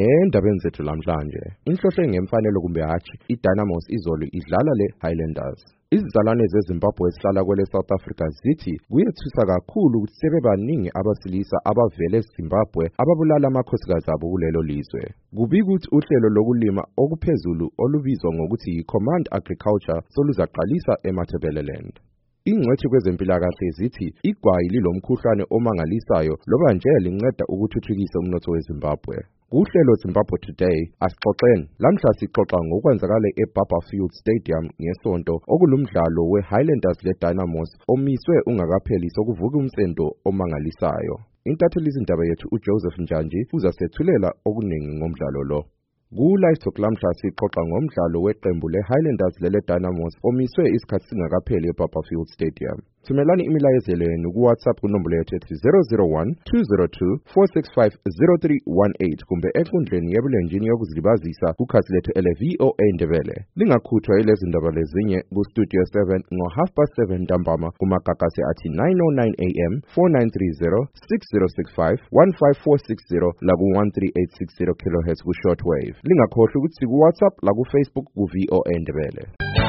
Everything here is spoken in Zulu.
Endabeni zethu lamhlanje, inhloso engemfanelo kumbe hatshi, iDynamos izolo idlala leHighlanders. Izizalwane zeZimbabwe esihlala kwele South Africa zithi kuyethusa kakhulu ukuthi sebebaningi abasilisa abavele eZimbabwe ababulala amakhosikazi abo kulelo lizwe. Kubika ukuthi uhlelo lokulima okuphezulu olubizwa ngokuthi yiCommand Agriculture soluzaqalisa eMatabeleland. Ingcwethi kwezempilakahle zithi igwayi lilomkhuhlane omangalisayo loba nje linceda ukuthuthukisa umnotho weZimbabwe. Kuhlelo Zimbabwe Today asixoxeni lamhla sixoxa ngokwenzakala eBarberfield Stadium ngesonto okulumdlalo weHighlanders leDynamos omiswe ungakapheli sokuvuka umsendo omangalisayo. Intatheli izindaba yethu uJoseph Njanji uzasethulela okuningi ngomdlalo lo. Ku-Live Talk lamhla sixoxa ngomdlalo weqembu leHighlanders leDynamos omiswe isikhathi singakapheli eBarberfield Stadium. Thumelani imilayezelo yenu ku-WhatsApp kunombolo yethu ethi 001-202-465-0318 kumbe enkundleni yebulenjini yokuzilibazisa kukhasi lethu ele-VOA Ndebele. Lingakhuthwa yilezi ndaba lezinye ku-Studio 7 ngo-7:30 ntambama kumagagasi athi 9:09 AM, 4930, 6065, 15460 laku-13860 kHz ku-shortwave. Lingakhohlwa ukuthi ku-WhatsApp laku-Facebook ku-VOA Ndebele.